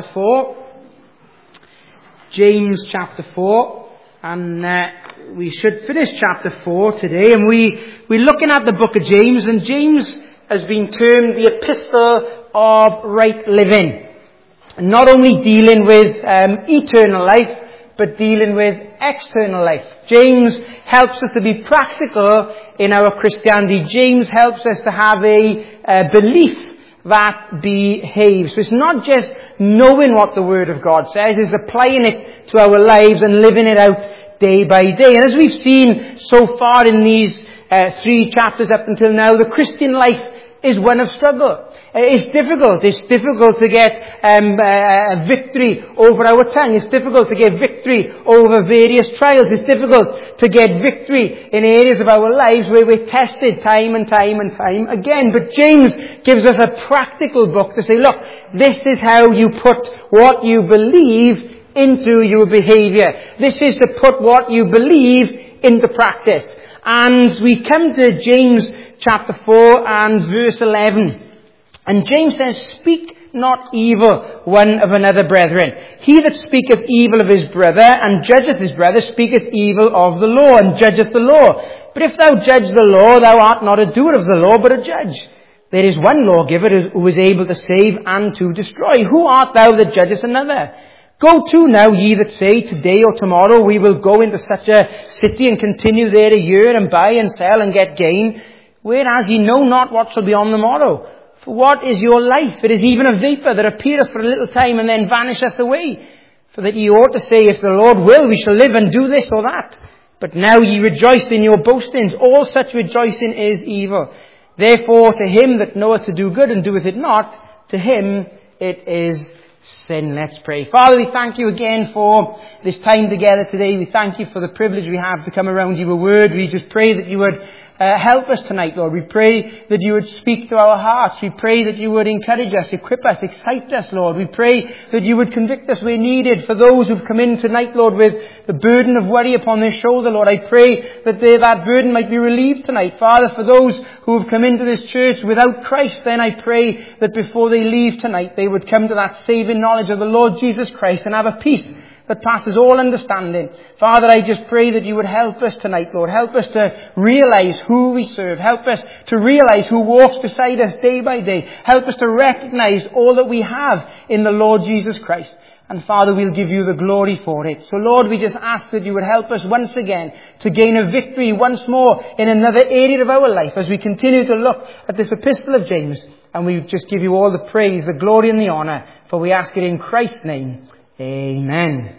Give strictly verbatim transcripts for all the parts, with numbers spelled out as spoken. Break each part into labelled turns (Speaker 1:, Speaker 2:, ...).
Speaker 1: four. James chapter four. And uh, we should finish chapter four today. And we, we're looking at the book of James. And James has been termed the epistle of right living. Not only dealing with um, eternal life, but dealing with external life. James helps us to be practical in our Christianity. James helps us to have a, a belief that behaves. So it's not just knowing what the Word of God says, it's applying it to our lives and living it out day by day. And as we've seen so far in these uh, three chapters up until now, the Christian life is one of struggle. It's difficult. It's difficult to get um, uh, victory over our tongue. It's difficult to get victory over various trials. It's difficult to get victory in areas of our lives where we're tested time and time and time again. But James gives us a practical book to say, look, this is how you put what you believe into your behavior. This is to put what you believe into practice. And we come to James chapter four and verse eleven. And James says, speak not evil one of another, brethren. He that speaketh evil of his brother and judgeth his brother speaketh evil of the law and judgeth the law. But if thou judge the law, thou art not a doer of the law, but a judge. There is one lawgiver who is able to save and to destroy. Who art thou that judgest another? Go to now, ye that say, today or tomorrow we will go into such a city and continue there a year and buy and sell and get gain, whereas ye know not what shall be on the morrow. For what is your life? It is even a vapour that appeareth for a little time and then vanisheth away. For that ye ought to say, if the Lord will, we shall live and do this or that. But now ye rejoice in your boastings. All such rejoicing is evil. Therefore to him that knoweth to do good and doeth it not, to him it is sin. Let's pray. Father, we thank you again for this time together today. We thank you for the privilege we have to come around your word. We just pray that you would Uh, help us tonight, Lord. We pray that you would speak to our hearts. We pray that you would encourage us, equip us, excite us, Lord. We pray that you would convict us where needed. For those who've come in tonight, Lord, with the burden of worry upon their shoulder, Lord, I pray that they, that burden might be relieved tonight. Father, for those who have come into this church without Christ, then I pray that before they leave tonight, they would come to that saving knowledge of the Lord Jesus Christ and have a peace that passes all understanding. Father, I just pray that you would help us tonight, Lord. Help us to realize who we serve. Help us to realize who walks beside us day by day. Help us to recognize all that we have in the Lord Jesus Christ. And Father, we'll give you the glory for it. So Lord, we just ask that you would help us once again to gain a victory once more in another area of our life as we continue to look at this epistle of James. And we just give you all the praise, the glory and the honour. For we ask it in Christ's name. Amen.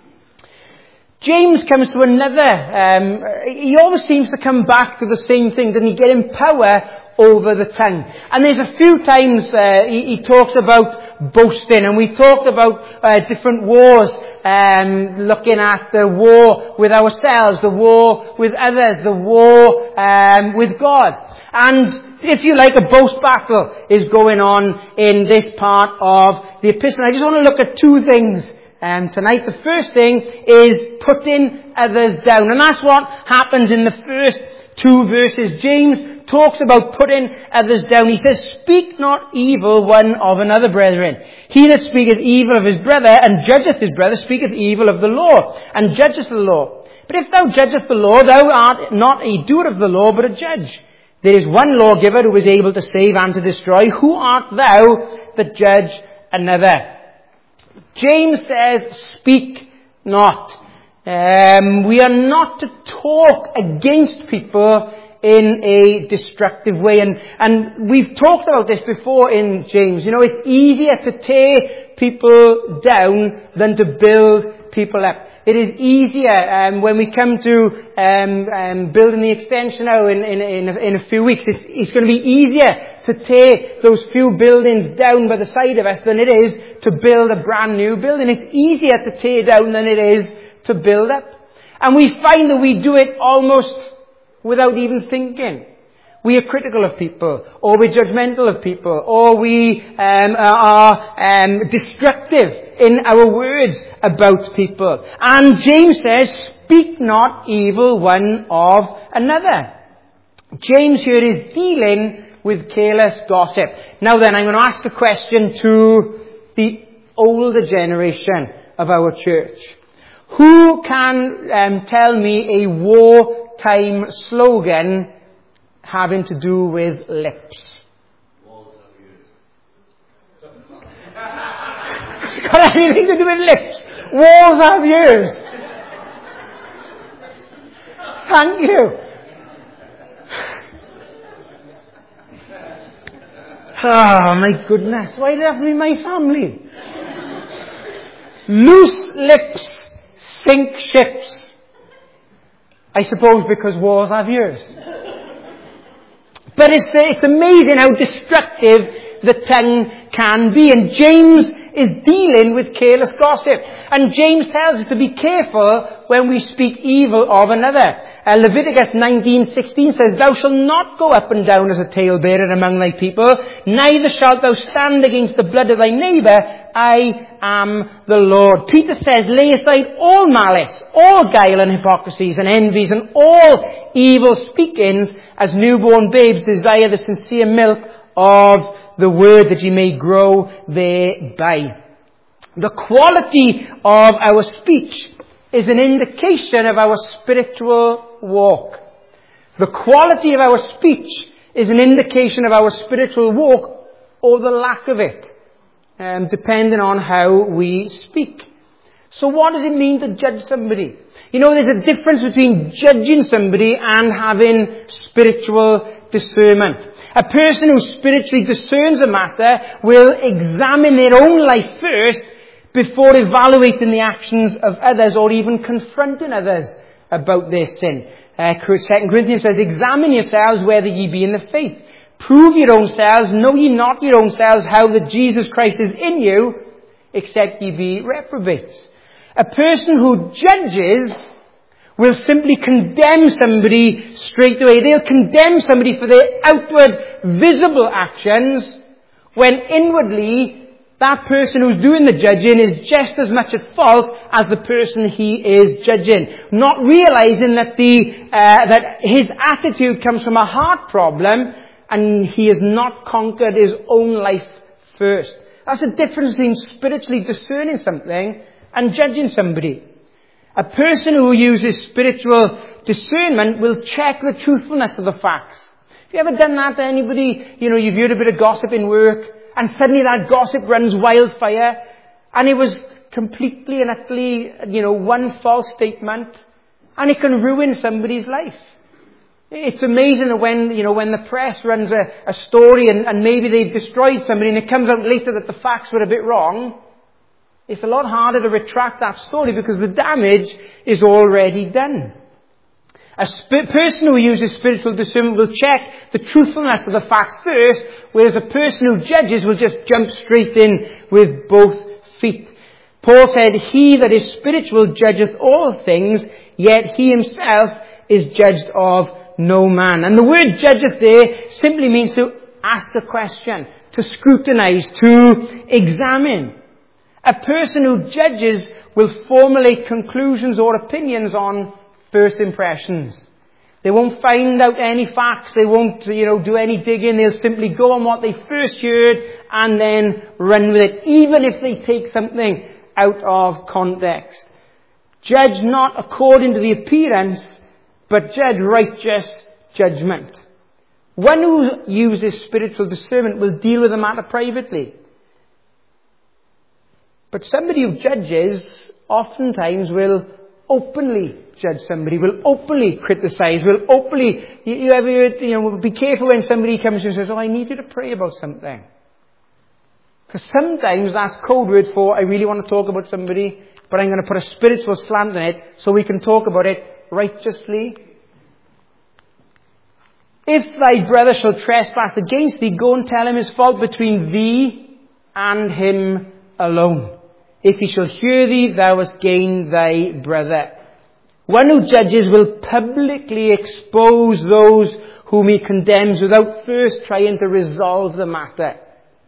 Speaker 1: James comes to another, um, he always seems to come back to the same thing, doesn't he? Getting power over the tongue. And there's a few times uh, he, he talks about boasting, and we talked about uh, different wars, um, looking at the war with ourselves, the war with others, the war um, with God. And if you like, a boast battle is going on in this part of the epistle. I just want to look at two things um, tonight. The first thing is putting others down. And that's what happens in the first two verses. James talks about putting others down. He says, speak not evil one of another, brethren. He that speaketh evil of his brother and judgeth his brother speaketh evil of the law and judgeth the law. But if thou judgest the law, thou art not a doer of the law, but a judge. There is one lawgiver who is able to save and to destroy. Who art thou that judge another? James says, speak not. Um, we are not to talk against people in a destructive way. And, and we've talked about this before in James. You know, it's easier to tear people down than to build people up. It is easier um, when we come to um, um, building the extension now in, in, in, a, in a few weeks. It's, it's going to be easier to tear those few buildings down by the side of us than it is to build a brand new building. It's easier to tear down than it is to build up. And we find that we do it almost without even thinking. We are critical of people, or we're judgmental of people, or we um, are um, destructive in our words about people. And James says, speak not evil one of another. James here is dealing with careless gossip. Now then, I'm going to ask the question to the older generation of our church. Who can um, tell me a wartime slogan having to do with lips? It's got anything to do with lips. Walls have ears. Thank you. Oh my goodness, why did it have to be my family? Loose lips sink ships. I suppose because walls have ears. But it's, it's amazing how destructive the tongue can be. And James is dealing with careless gossip. And James tells us to be careful when we speak evil of another. Uh, Leviticus nineteen sixteen says, "Thou shalt not go up and down as a talebearer among thy people, neither shalt thou stand against the blood of thy neighbour. I am the Lord." Peter says, "Lay aside all malice, all guile and hypocrisies and envies and all evil speakings, as newborn babes desire the sincere milk of the word, that ye may grow thereby." The quality of our speech is an indication of our spiritual walk. The quality of our speech is an indication of our spiritual walk, or the lack of it, um, depending on how we speak. So what does it mean to judge somebody? You know, there's a difference between judging somebody and having spiritual discernment. A person who spiritually discerns a matter will examine their own life first before evaluating the actions of others or even confronting others about their sin. Uh, Second Corinthians says, "Examine yourselves whether ye be in the faith. Prove your own selves. Know ye not your own selves how that Jesus Christ is in you, except ye be reprobates." A person who judges will simply condemn somebody straight away. They'll condemn somebody for their outward, visible actions, when inwardly that person who's doing the judging is just as much at fault as the person he is judging. Not realizing that the uh, that his attitude comes from a heart problem, and he has not conquered his own life first. That's the difference between spiritually discerning something and judging somebody. A person who uses spiritual discernment will check the truthfulness of the facts. Have you ever done that to anybody? You know, you've heard a bit of gossip in work, and suddenly that gossip runs wildfire, and it was completely and utterly, you know, one false statement, and it can ruin somebody's life. It's amazing that when, you know, when the press runs a, a story and, and maybe they've destroyed somebody and it comes out later that the facts were a bit wrong, it's a lot harder to retract that story because the damage is already done. A sp- person who uses spiritual discernment will check the truthfulness of the facts first, whereas a person who judges will just jump straight in with both feet. Paul said, "He that is spiritual judgeth all things, yet he himself is judged of no man." And the word judgeth there simply means to ask a question, to scrutinize, to examine. A person who judges will formulate conclusions or opinions on first impressions. They won't find out any facts. They won't, you know, do any digging. They'll simply go on what they first heard and then run with it, even if they take something out of context. Judge not according to the appearance, but judge righteous judgment. One who uses spiritual discernment will deal with the matter privately. But somebody who judges oftentimes will openly judge somebody, will openly criticize, will openly, you, you ever heard, you know, be careful when somebody comes and says, "Oh, I need you to pray about something." Because sometimes that's code word for, I really want to talk about somebody, but I'm going to put a spiritual slant on it so we can talk about it righteously. "If thy brother shall trespass against thee, go and tell him his fault between thee and him alone. If he shall hear thee, thou hast gained thy brother." One who judges will publicly expose those whom he condemns without first trying to resolve the matter.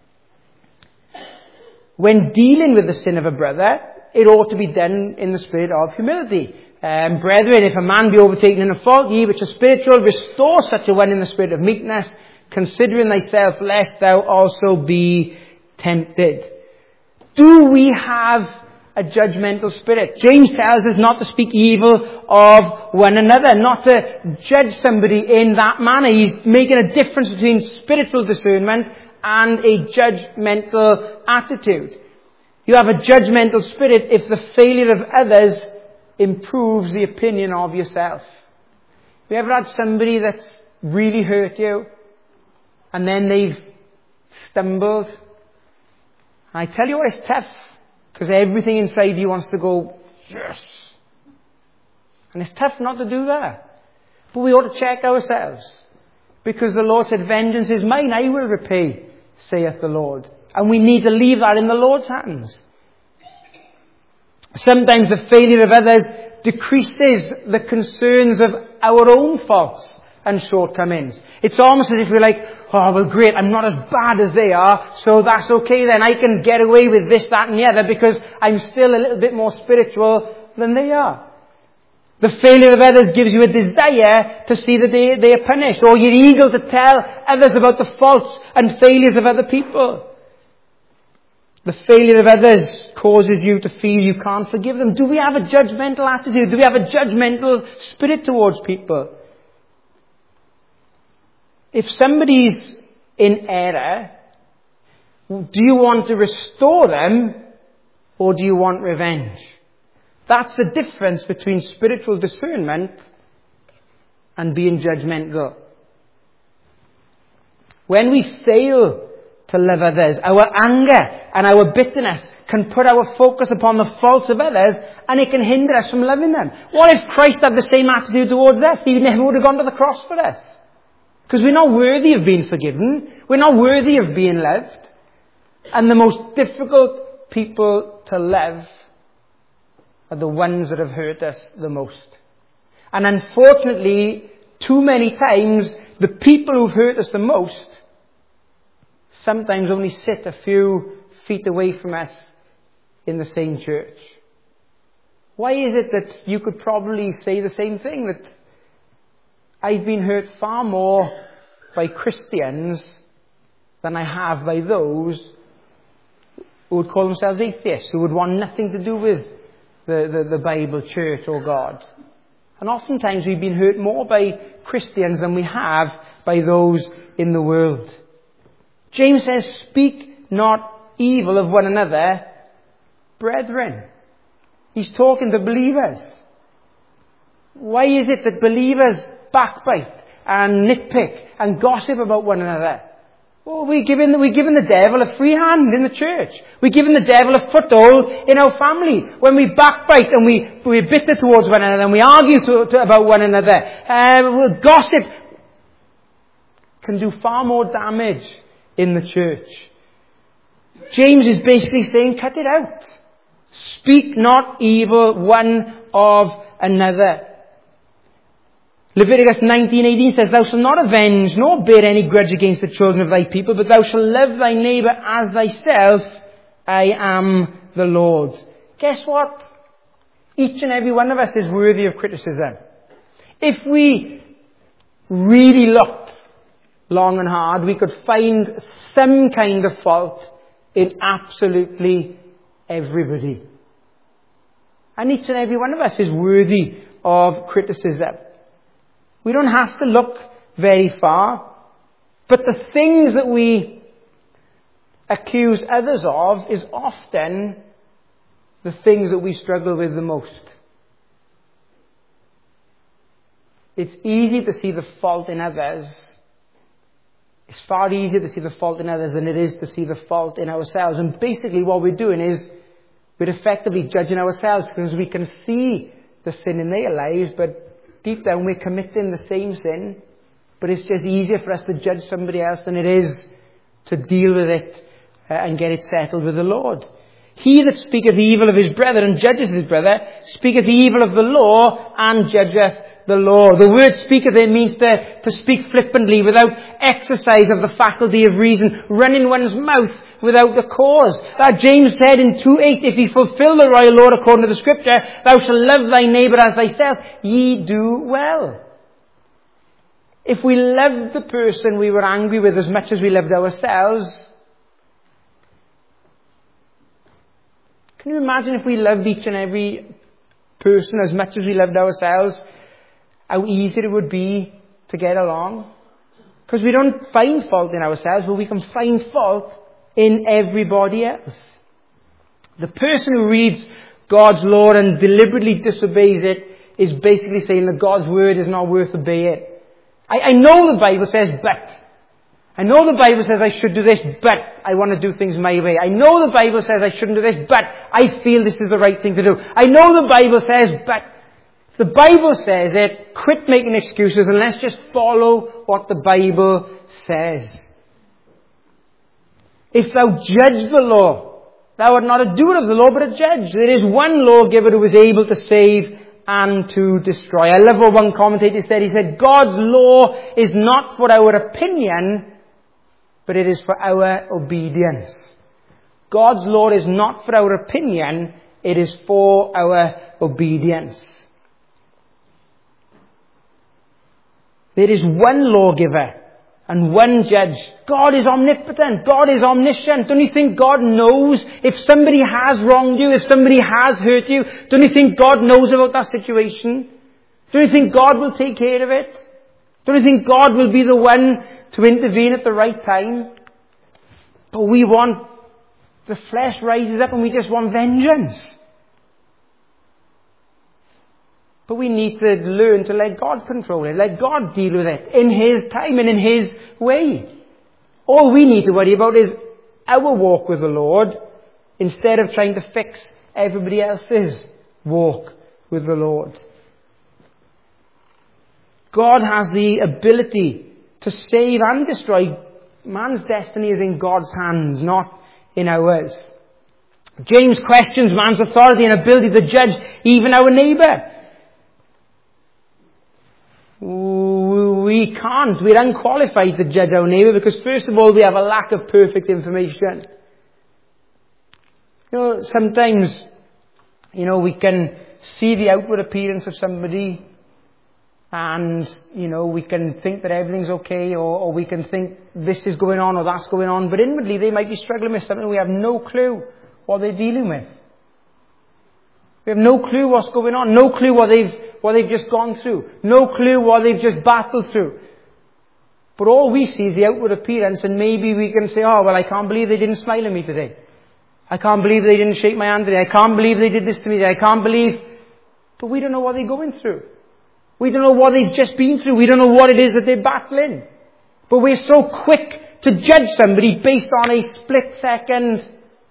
Speaker 1: When dealing with the sin of a brother, it ought to be done in the spirit of humility. Um, "Brethren, if a man be overtaken in a fault, ye which are spiritual, restore such a one in the spirit of meekness, considering thyself, lest thou also be tempted." Do we have a judgmental spirit? James tells us not to speak evil of one another, not to judge somebody in that manner. He's making a difference between spiritual discernment and a judgmental attitude. You have a judgmental spirit if the failure of others improves the opinion of yourself. Have you ever had somebody that's really hurt you and then they've stumbled? And I tell you what, it's tough, because everything inside you wants to go, yes. And it's tough not to do that. But we ought to check ourselves, because the Lord said, vengeance is mine, I will repay, saith the Lord. And we need to leave that in the Lord's hands. Sometimes the failure of others decreases the concerns of our own faults and shortcomings. It's almost as if we're like, oh, well, great, I'm not as bad as they are, so that's okay then. I can get away with this, that, and the other because I'm still a little bit more spiritual than they are. The failure of others gives you a desire to see that they, they are punished, or you're eager to tell others about the faults and failures of other people. The failure of others causes you to feel you can't forgive them. Do we have a judgmental attitude? Do we have a judgmental spirit towards people? If somebody's in error, do you want to restore them, or do you want revenge? That's the difference between spiritual discernment and being judgmental. When we fail to love others, our anger and our bitterness can put our focus upon the faults of others, and it can hinder us from loving them. What if Christ had the same attitude towards us? He never would have gone to the cross for us. Because we're not worthy of being forgiven. We're not worthy of being loved. And the most difficult people to love are the ones that have hurt us the most. And unfortunately, too many times, the people who've hurt us the most sometimes only sit a few feet away from us in the same church. Why is it that you could probably say the same thing, that I've been hurt far more by Christians than I have by those who would call themselves atheists, who would want nothing to do with the, the, the Bible, church, or God. And oftentimes we've been hurt more by Christians than we have by those in the world. James says, speak not evil of one another, brethren. He's talking to believers. Why is it that believers backbite and nitpick and gossip about one another? Well, we're giving, we're giving the devil a free hand in the church. We're giving the devil a foothold in our family. When we backbite and we, we're bitter towards one another and we argue to, to, about one another, uh, gossip can do far more damage in the church. James is basically saying, cut it out. Speak not evil one of another. Leviticus nineteen eighteen says, thou shalt not avenge nor bear any grudge against the children of thy people, but thou shalt love thy neighbour as thyself. I am the Lord. Guess what? Each and every one of us is worthy of criticism. If we really looked long and hard, we could find some kind of fault in absolutely everybody. And each and every one of us is worthy of criticism. We don't have to look very far. But the things that we accuse others of is often the things that we struggle with the most. It's easy to see the fault in others. It's far easier to see the fault in others than it is to see the fault in ourselves. And basically what we're doing is we're effectively judging ourselves, because we can see the sin in their lives, but deep down we're committing the same sin. But it's just easier for us to judge somebody else than it is to deal with it uh, and get it settled with the Lord. He that speaketh evil of his brother and judgeth his brother speaketh evil of the law and judgeth the law. The word speaketh there means to, to speak flippantly, without exercise of the faculty of reason, running one's mouth without a cause. That James said in two eight, if ye fulfill the royal law according to the scripture, thou shalt love thy neighbour as thyself, ye do well. If we loved the person we were angry with as much as we loved ourselves, Can you imagine if we loved each and every person as much as we loved ourselves, how easy it would be to get along? Because we don't find fault in ourselves, but we can find fault in everybody else. The person who reads God's law and deliberately disobeys it is basically saying that God's word is not worth obeying. I, I know the Bible says but. I know the Bible says I should do this, but I want to do things my way. I know the Bible says I shouldn't do this, but I feel this is the right thing to do. I know the Bible says but. If the Bible says it, quit making excuses and let's just follow what the Bible says. If thou judge the law, thou art not a doer of the law, but a judge. There is one lawgiver who is able to save and to destroy. I love what one commentator said. He said, God's law is not for our opinion, but it is for our obedience. God's law is not for our opinion, it is for our obedience. There is one lawgiver and one judge. God is omnipotent. God is omniscient. Don't you think God knows if somebody has wronged you, if somebody has hurt you? Don't you think God knows about that situation? Don't you think God will take care of it? Don't you think God will be the one to intervene at the right time? But we want, the flesh rises up and we just want vengeance. But we need to learn to let God control it. Let God deal with it in His time and in His way. All we need to worry about is our walk with the Lord instead of trying to fix everybody else's walk with the Lord. God has the ability to save and destroy. Man's destiny is in God's hands, not in ours. James questions man's authority and ability to judge even our neighbour. We can't. We're unqualified to judge our neighbour because first of all we have a lack of perfect information. You know, sometimes, you know, we can see the outward appearance of somebody and, you know, we can think that everything's okay or, or we can think this is going on or that's going on, but inwardly they might be struggling with something. We have no clue what they're dealing with. We have no clue what's going on, no clue what they've what they've just gone through. No clue what they've just battled through. But all we see is the outward appearance and maybe we can say, oh, well, I can't believe they didn't smile at me today. I can't believe they didn't shake my hand today. I can't believe they did this to me today. I can't believe... But we don't know what they're going through. We don't know what they've just been through. We don't know what it is that they're battling. But we're so quick to judge somebody based on a split second.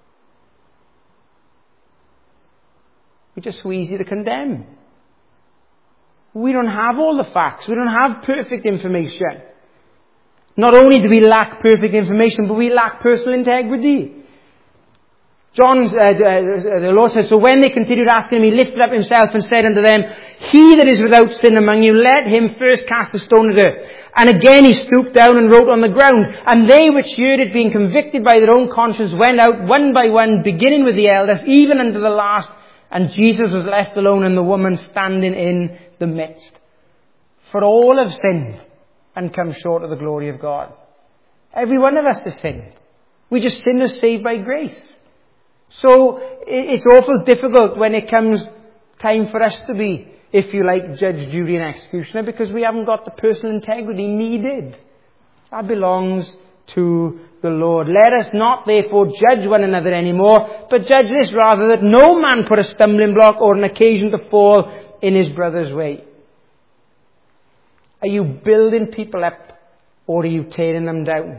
Speaker 1: We're just so easy to condemn. We don't have all the facts. We don't have perfect information. Not only do we lack perfect information, but we lack personal integrity. John, uh, uh, the Lord says, so when they continued asking him, he lifted up himself and said unto them, he that is without sin among you, let him first cast a stone at her. And again he stooped down and wrote on the ground. And they which heard it, being convicted by their own conscience, went out one by one, beginning with the eldest, even unto the last. And Jesus was left alone and the woman standing in the midst. For all have sinned and come short of the glory of God. Every one of us has sinned. We just sinners saved by grace. So it's awful difficult when it comes time for us to be, if you like, judge, jury and executioner because we haven't got the personal integrity needed. That belongs to the Lord. Let us not therefore judge one another anymore, but judge this rather, that no man put a stumbling block or an occasion to fall in his brother's way. Are you building people up or are you tearing them down?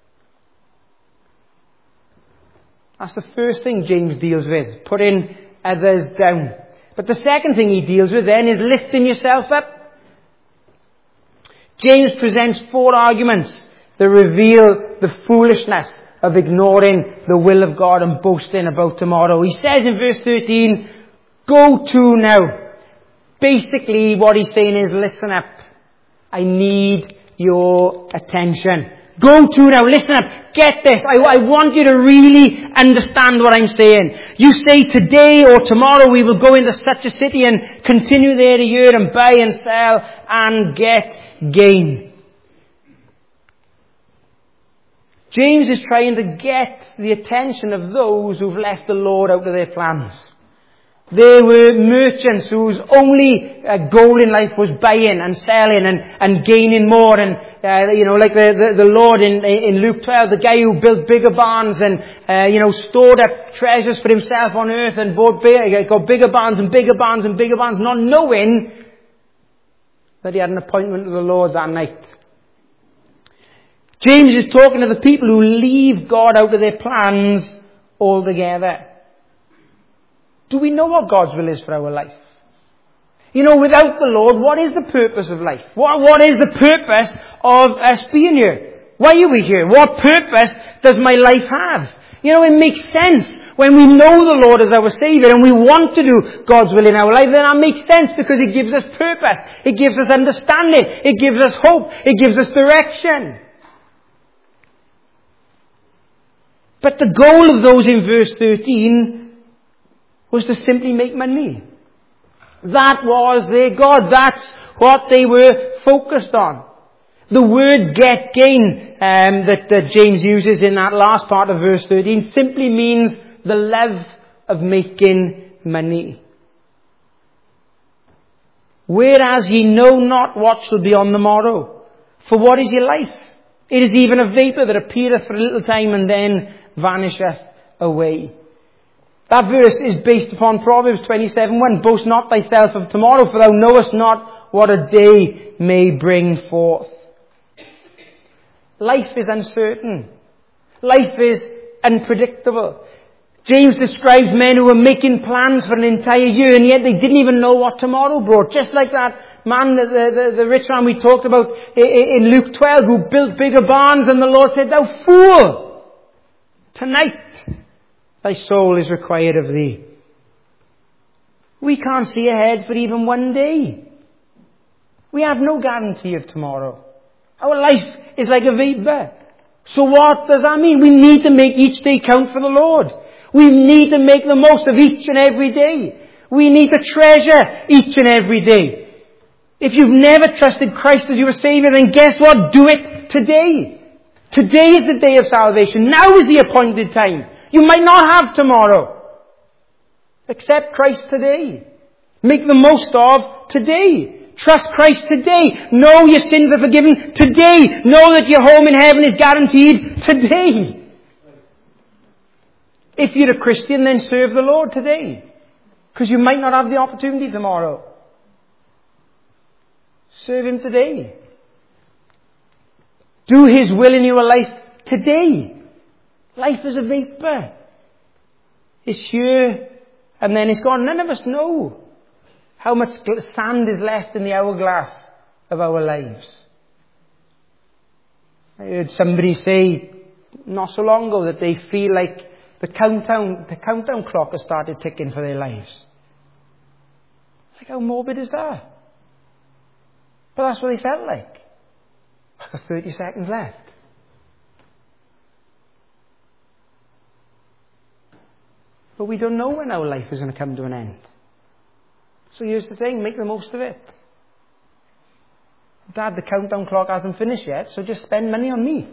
Speaker 1: That's the first thing James deals with, putting others down. But the second thing he deals with then is lifting yourself up. James presents four arguments that reveal the foolishness of ignoring the will of God and boasting about tomorrow. He says in verse thirteen, go to now. Basically what he's saying is, listen up. I need your attention. Go to now, listen up, get this. I, I want you to really understand what I'm saying. You say today or tomorrow we will go into such a city and continue there a year and buy and sell and get gain. James is trying to get the attention of those who've left the Lord out of their plans. They were merchants whose only uh, goal in life was buying and selling and, and gaining more. And, uh, you know, like the, the, the Lord in, in Luke twelve, the guy who built bigger barns and, uh, you know, stored up treasures for himself on earth and bought bigger, got bigger barns and bigger barns and bigger barns, not knowing that he had an appointment with the Lord that night. James is talking to the people who leave God out of their plans altogether. Do we know what God's will is for our life? You know, without the Lord, what is the purpose of life? What, what is the purpose of us being here? Why are we here? What purpose does my life have? You know, it makes sense. When we know the Lord as our Saviour and we want to do God's will in our life, then that makes sense because it gives us purpose. It gives us understanding. It gives us hope. It gives us direction. But the goal of those in verse thirteen was to simply make money. That was their God. That's what they were focused on. The word get gain um, that, that James uses in that last part of verse thirteen simply means the love of making money. Whereas ye know not what shall be on the morrow. For what is your life? It is even a vapour that appeareth for a little time and then vanisheth away. That verse is based upon Proverbs twenty-seven one. Boast not thyself of tomorrow, for thou knowest not what a day may bring forth. Life is uncertain. Life is unpredictable. James describes men who were making plans for an entire year and yet they didn't even know what tomorrow brought. Just like that man, the, the, the rich man we talked about in Luke twelve, who built bigger barns, and the Lord said, "Thou fool! Tonight thy soul is required of thee." We can't see ahead for even one day. We have no guarantee of tomorrow. Our life is like a vapour. So what does that mean? We need to make each day count for the Lord. We need to make the most of each and every day. We need to treasure each and every day. If you've never trusted Christ as your Saviour, then guess what? Do it today. Today is the day of salvation. Now is the appointed time. You might not have tomorrow. Accept Christ today. Make the most of today. Trust Christ today. Know your sins are forgiven today. Know that your home in heaven is guaranteed today. If you're a Christian, then serve the Lord today. Because you might not have the opportunity tomorrow. Serve Him today. Do His will in your life today. Life is a vapour. It's here and then it's gone. None of us know how much sand is left in the hourglass of our lives. I heard somebody say not so long ago that they feel like the countdown, the countdown clock has started ticking for their lives. Like, how morbid is that? But that's what they felt like. I've got thirty seconds left. But we don't know when our life is going to come to an end. So here's the thing, make the most of it. Dad, the countdown clock hasn't finished yet, so just spend money on me.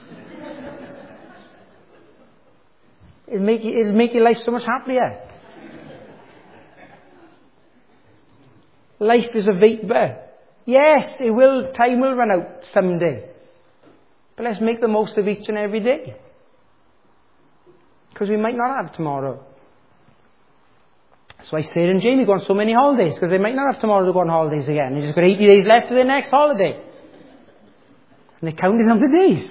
Speaker 1: It'll make, you, it'll make your life so much happier. Life is a vapour. Yes, it will, time will run out someday. But let's make the most of each and every day. Because we might not have tomorrow. That's why Sarah and Jamie go on so many holidays, because they might not have tomorrow to go on holidays again. They've just got eighty days left to their next holiday. And they're counting down the days.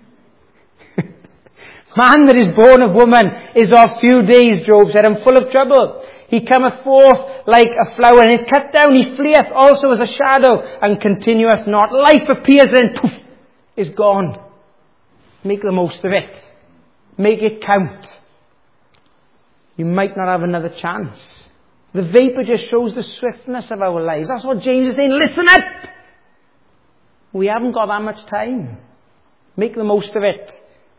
Speaker 1: Man that is born of woman is of few days, Job said, and full of trouble. He cometh forth like a flower, and is cut down. He fleeth also as a shadow, and continueth not. Life appears, and poof, is gone. Make the most of it. Make it count. You might not have another chance. The vapour just shows the swiftness of our lives. That's what James is saying. Listen up! We haven't got that much time. Make the most of it.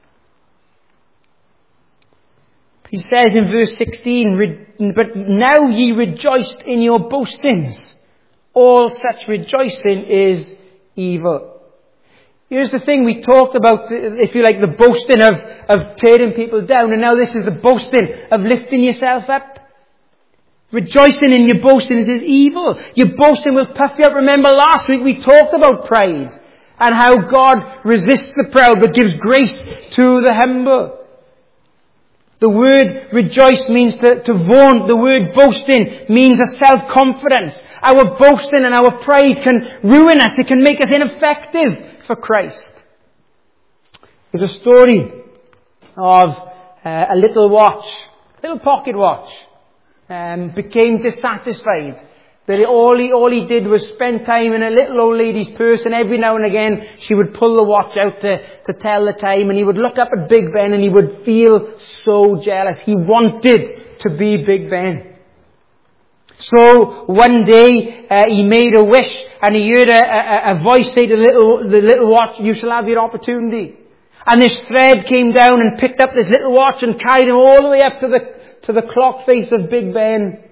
Speaker 1: He says in verse sixteen, "But now ye rejoiced in your boastings. All such rejoicing is evil." Here's the thing, we talked about, if you like, the boasting of, of tearing people down, and now this is the boasting of lifting yourself up. Rejoicing in your boasting is evil. Your boasting will puff you up. Remember last week we talked about pride and how God resists the proud but gives grace to the humble. The word rejoice means to, to vaunt. The word boasting means a self-confidence. Our boasting and our pride can ruin us. It can make us ineffective for Christ. There's a story of uh, a little watch, a little pocket watch, um, became dissatisfied. That all he, all he did was spend time in a little old lady's purse, and every now and again she would pull the watch out to, to tell the time, and he would look up at Big Ben and he would feel so jealous. He wanted to be Big Ben. So one day uh, he made a wish, and he heard a, a, a voice say to the little, the little watch, "You shall have your opportunity." And this thread came down and picked up this little watch and carried him all the way up to the, to the clock face of Big Ben.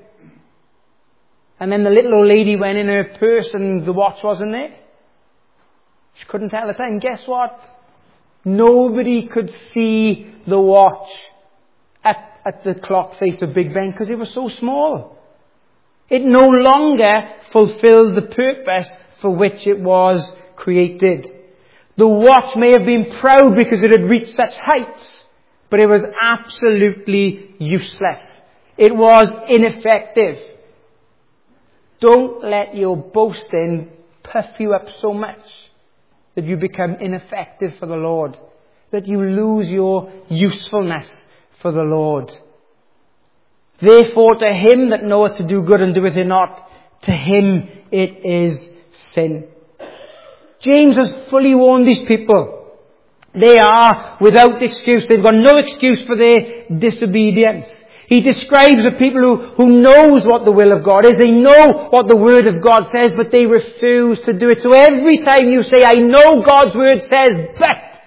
Speaker 1: And then the little old lady went in her purse and the watch wasn't there. She couldn't tell the time. Guess what? Nobody could see the watch at, at the clock face of Big Ben because it was so small. It no longer fulfilled the purpose for which it was created. The watch may have been proud because it had reached such heights, but it was absolutely useless. It was ineffective. Don't let your boasting puff you up so much that you become ineffective for the Lord, that you lose your usefulness for the Lord. Therefore, to him that knoweth to do good and doeth it not, to him it is sin. James has fully warned these people. They are without excuse. They've got no excuse for their disobedience. He describes a people who, who knows what the will of God is. They know what the Word of God says, but they refuse to do it. So every time you say, "I know God's Word says, but,"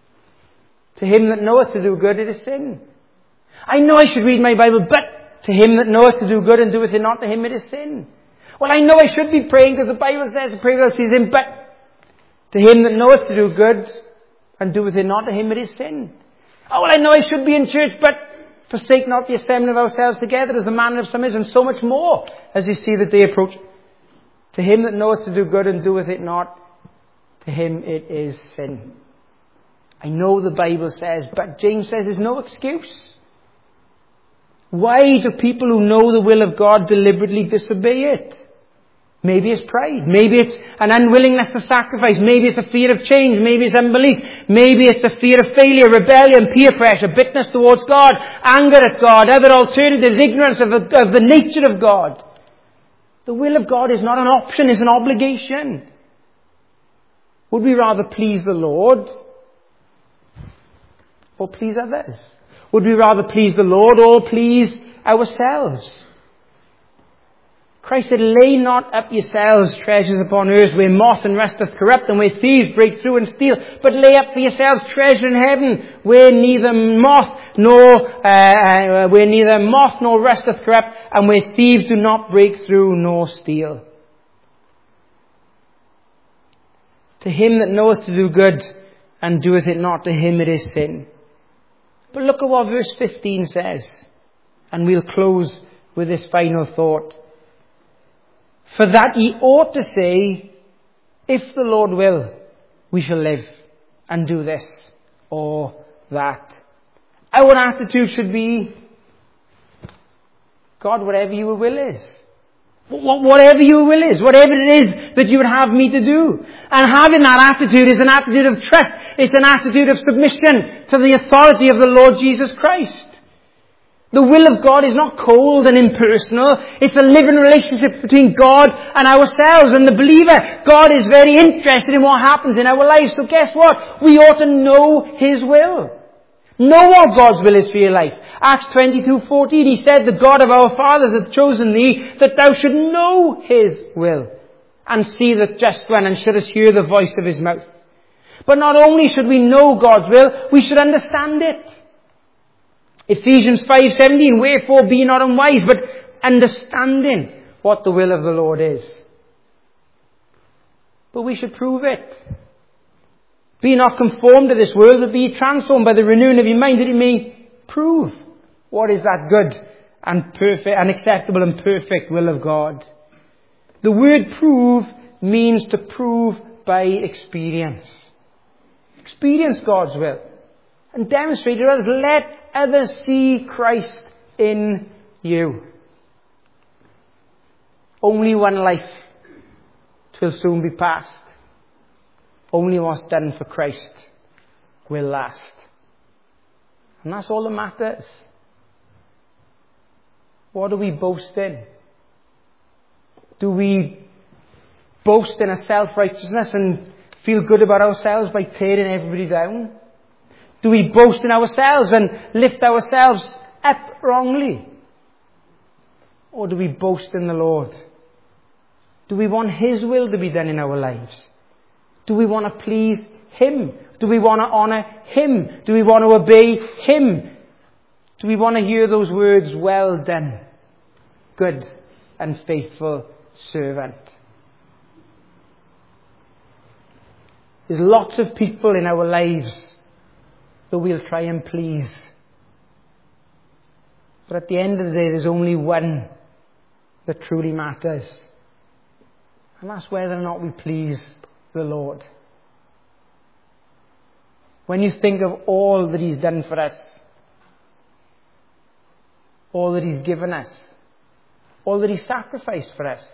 Speaker 1: to him that knoweth to do good, it is sin. I know I should read my Bible, but to him that knoweth to do good and doeth it not, to him it is sin. Well, I know I should be praying because the Bible says to pray without ceasing, but to him that knoweth to do good and doeth it not, to him it is sin. Oh, well, I know I should be in church, but forsake not the assembling of ourselves together as the manner of some is, and so much more as you see the day approach. To him that knoweth to do good and doeth it not, to him it is sin. I know the Bible says, but James says there's no excuse. Why do people who know the will of God deliberately disobey it? Maybe it's pride. Maybe it's an unwillingness to sacrifice. Maybe it's a fear of change. Maybe it's unbelief. Maybe it's a fear of failure, rebellion, peer pressure, bitterness towards God, anger at God, other alternatives, ignorance of the, of the nature of God. The will of God is not an option, it's an obligation. Would we rather please the Lord or please others? Would we rather please the Lord or please ourselves? Christ said, "Lay not up yourselves treasures upon earth, where moth and rust doth corrupt, and where thieves break through and steal. But lay up for yourselves treasure in heaven, where neither moth nor uh, where neither moth nor rust doth corrupt, and where thieves do not break through nor steal." To him that knoweth to do good and doeth it not, to him it is sin. But look at what verse fifteen says, and we'll close with this final thought. "For that ye ought to say, if the Lord will, we shall live and do this or that." Our attitude should be, "God, whatever your will is. Whatever your will is. Whatever it is that you would have me to do." And having that attitude is an attitude of trust. It's an attitude of submission to the authority of the Lord Jesus Christ. The will of God is not cold and impersonal. It's a living relationship between God and ourselves and the believer. God is very interested in what happens in our lives. So guess what? We ought to know his will. Know what God's will is for your life. Acts twenty-two fourteen, he said, "The God of our fathers hath chosen thee, that thou should know his will, and see the just one, and shouldest hear the voice of his mouth." But not only should we know God's will, we should understand it. Ephesians five seventeen, "Wherefore be not unwise, but understanding what the will of the Lord is." But we should prove it. Be not conformed to this world, but be transformed by the renewing of your mind, that you may prove what is that good and perfect and acceptable and perfect will of God. The word prove means to prove by experience. Experience God's will and demonstrate to others. Let others see Christ in you. Only one life. 'Twill soon be past. Only what's done for Christ will last. And that's all that matters. What do we boast in? Do we boast in a self-righteousness and feel good about ourselves by tearing everybody down? Do we boast in ourselves and lift ourselves up wrongly? Or do we boast in the Lord? Do we want His will to be done in our lives? Do we want to please Him? Do we want to honour Him? Do we want to obey Him? Do we want to hear those words, well done, good and faithful servant? There's lots of people in our lives that we'll try and please. But at the end of the day, there's only one that truly matters. And that's whether or not we please the Lord. When you think of all that He's done for us, all that He's given us, all that He sacrificed for us,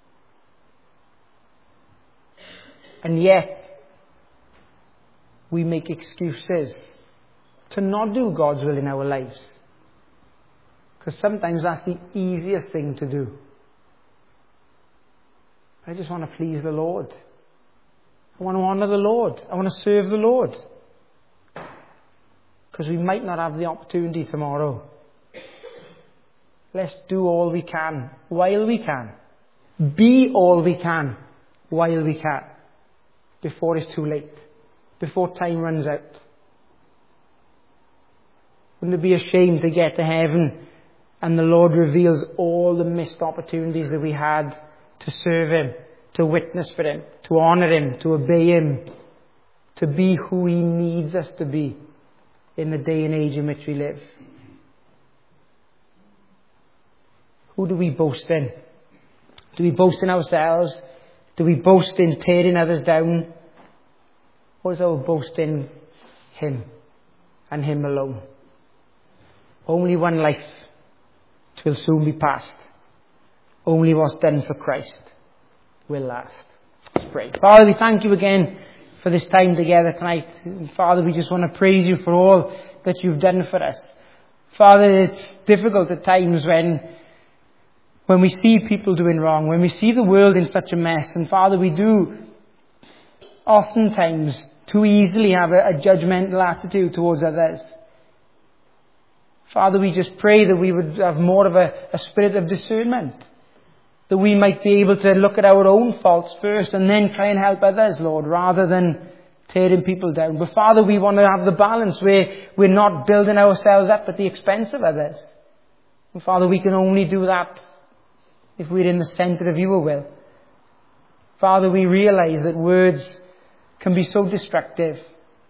Speaker 1: and yet we make excuses to not do God's will in our lives. Because sometimes that's the easiest thing to do. I just want to please the Lord. I want to honour the Lord. I want to serve the Lord. Because we might not have the opportunity tomorrow. Let's do all we can while we can. Be all we can while we can. Before it's too late. Before time runs out. Wouldn't it be a shame to get to heaven and the Lord reveals all the missed opportunities that we had to serve Him, to witness for Him, to honour Him, to obey Him, to be who He needs us to be in the day and age in which we live? Who do we boast in? Do we boast in ourselves? Do we boast in tearing others down? Or is our boast in Him and Him alone? Only one life. It will soon be past. Only what's done for Christ will last. Let's pray. Father, we thank You again for this time together tonight. And Father, we just want to praise You for all that You've done for us. Father, it's difficult at times when when we see people doing wrong, when we see the world in such a mess. And Father, we do oftentimes too easily have a, a judgmental attitude towards others. Father, we just pray that we would have more of a, a spirit of discernment. That we might be able to look at our own faults first and then try and help others, Lord, rather than tearing people down. But Father, we want to have the balance where we're not building ourselves up at the expense of others. And Father, we can only do that if we're in the centre of Your will. Father, we realise that words can be so destructive.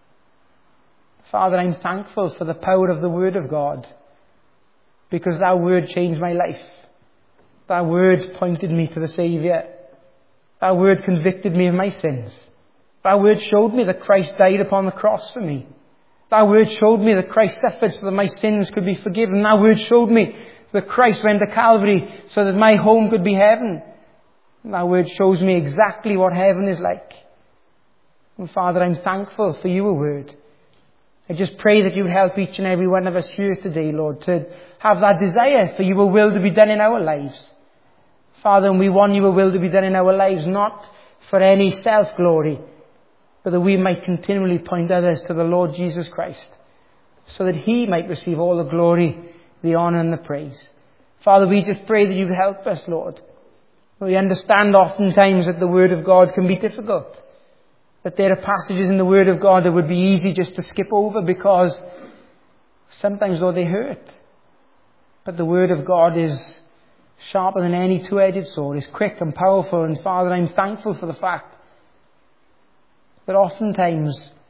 Speaker 1: Father, I'm thankful for the power of the Word of God, because that Word changed my life. That Word pointed me to the Saviour. That Word convicted me of my sins. That Word showed me that Christ died upon the cross for me. That Word showed me that Christ suffered so that my sins could be forgiven. That Word showed me that Christ went to Calvary so that my home could be heaven. And that Word shows me exactly what heaven is like. And Father, I'm thankful for Your Word. I just pray that You'd help each and every one of us here today, Lord, to have that desire for Your will to be done in our lives. Father, and we want Your will to be done in our lives, not for any self-glory, but that we might continually point others to the Lord Jesus Christ, so that He might receive all the glory, the honour and the praise. Father, we just pray that You'd help us, Lord. We understand oftentimes that the Word of God can be difficult. That there are passages in the Word of God that would be easy just to skip over because sometimes, Lord, they hurt. But the Word of God is sharper than any two-edged sword. It's quick and powerful. And Father, I'm thankful for the fact that oftentimes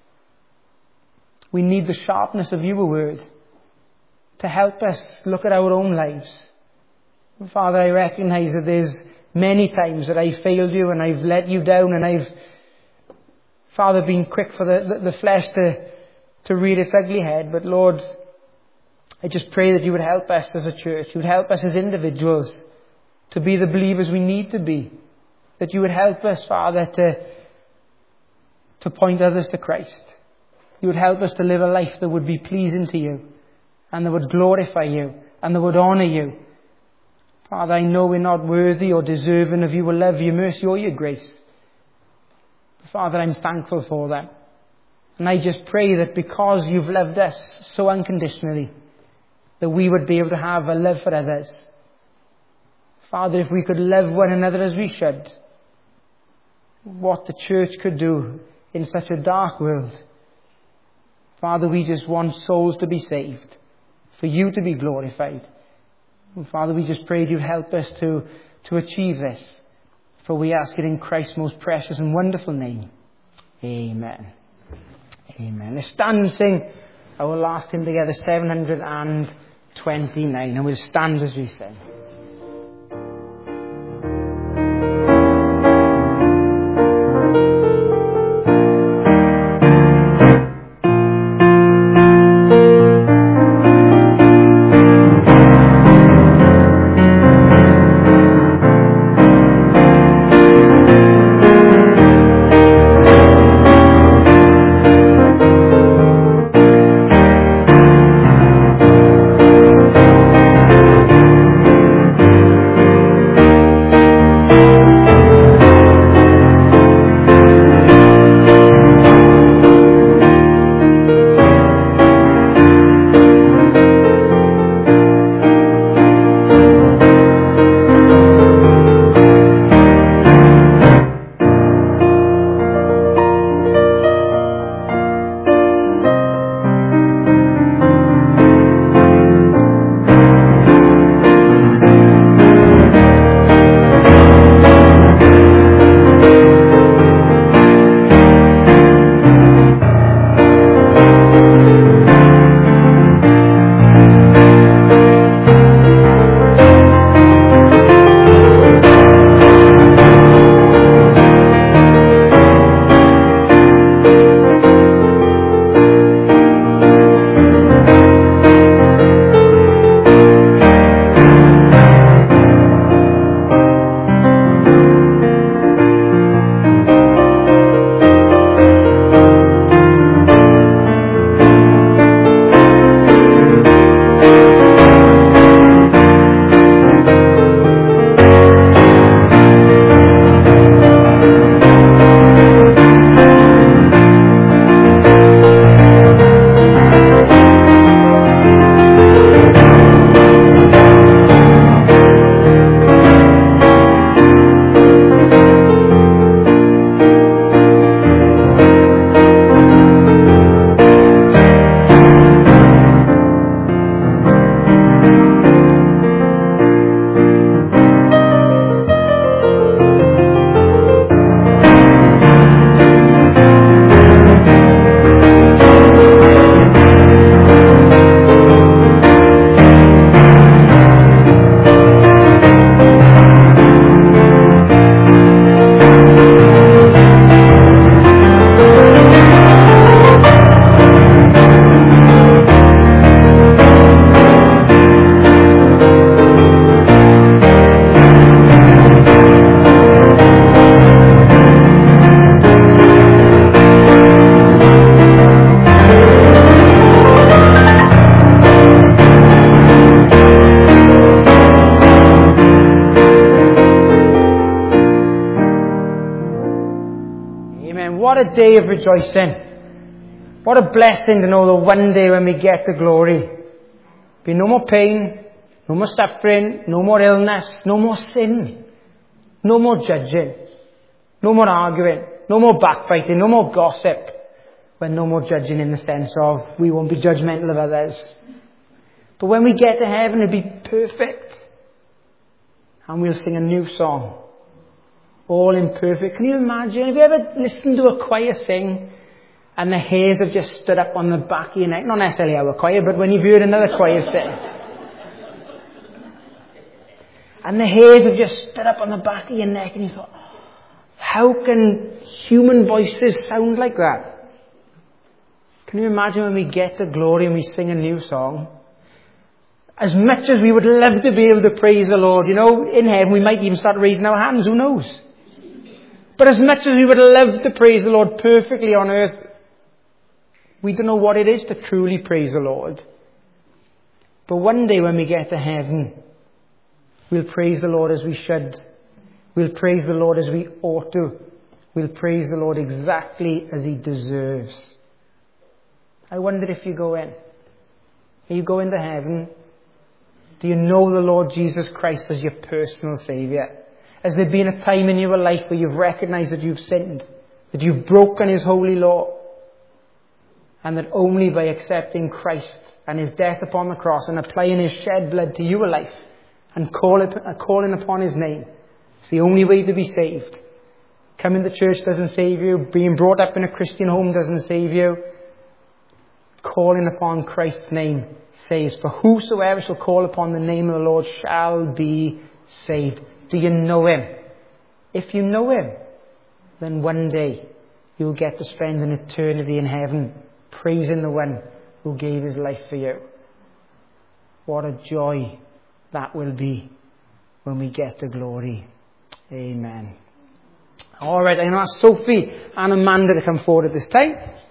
Speaker 1: We need the sharpness of your word to help us look at our own lives. Father, I recognize that there's many times that I've failed you and I've let you down, and I've, Father, been quick for the, the, the flesh to, to rear its ugly head. But Lord, I just pray that you would help us as a church, you would help us as individuals to be the believers we need to be. That you would help us, Father, to, to point others to Christ. You would help us to live a life that would be pleasing to you, and that would glorify you, and that would honour you. Father, I know we're not worthy or deserving of your love, your mercy, or your grace. But Father, I'm thankful for that. And I just pray that because you've loved us so unconditionally, that we would be able to have a love for others. Father, if we could love one another as we should, what the church could do in such a dark world. Father, we just want souls to be saved, for you to be glorified. And Father, we just pray you'd help us to, to achieve this. For we ask it in Christ's most precious and wonderful name. Amen. Amen. Let's stand and sing our last hymn together, seven hundred twenty-nine. And we'll stand as we sing. What a day of rejoicing. What a blessing to know that one day when we get the glory, be no more pain, no more suffering, no more illness, no more sin, no more judging, no more arguing, no more backbiting, no more gossip. Well, no more judging in the sense of we won't be judgmental of others. But when we get to heaven, it'll be perfect. And we'll sing a new song. All imperfect. Can you imagine? Have you ever listened to a choir sing and the hairs have just stood up on the back of your neck. Not necessarily our choir, but when you've heard another choir sing. And the hairs have just stood up on the back of your neck, and you thought, how can human voices sound like that? Can you imagine when we get to glory and we sing a new song? As much as we would love to be able to praise the Lord, you know, in heaven we might even start raising our hands, who knows? But as much as we would love to praise the Lord perfectly on earth, we don't know what it is to truly praise the Lord. But one day when we get to heaven, we'll praise the Lord as we should. We'll praise the Lord as we ought to. We'll praise the Lord exactly as He deserves. I wonder if you go in. Are you going to heaven? Do you know the Lord Jesus Christ as your personal Saviour? Has there been a time in your life where you've recognised that you've sinned, that you've broken His holy law, and that only by accepting Christ and His death upon the cross and applying His shed blood to your life and call it, uh, calling upon His name, it's the only way to be saved? Coming to church doesn't save you. Being brought up in a Christian home doesn't save you. Calling upon Christ's name saves. For whosoever shall call upon the name of the Lord shall be saved. Do you know Him? If you know Him, then one day you'll get to spend an eternity in heaven praising the one who gave His life for you. What a joy that will be when we get to glory. Amen. All right, I'm going to ask Sophie and Amanda to come forward at this time.